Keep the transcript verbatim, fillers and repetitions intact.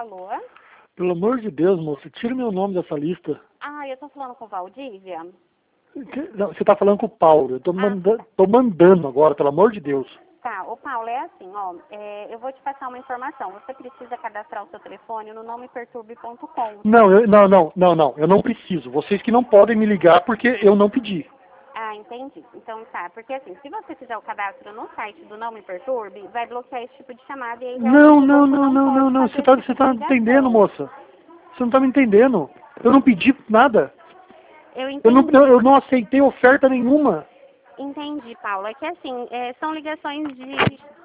Alô? Pelo amor de Deus, moça, tira meu nome dessa lista. Ah, eu tô falando com Valdívia. Que- não, Você tá falando com o Paulo. Eu tô, Ah. manda, tô mandando agora, pelo amor de Deus. Tá, ô Paulo, é assim, ó, é, eu vou te passar uma informação. Você precisa cadastrar o seu telefone no nome perturbe ponto com. Não, eu, não, não, não, não. Eu não preciso. Vocês que não podem me ligar porque eu não pedi. Ah, entendi. Então tá, porque assim, se você fizer o cadastro no site do Não Me Perturbe, vai bloquear esse tipo de chamada e aí realmente Não, o não, banco não, não não, pode não, não. fazer Você tá, esse você tipo tá de entendendo, ligação. moça? Você não tá me entendendo. Eu não pedi nada. Eu Eu não, entendi. eu eu não aceitei oferta nenhuma. Entendi, Paulo. É que assim, é, são ligações de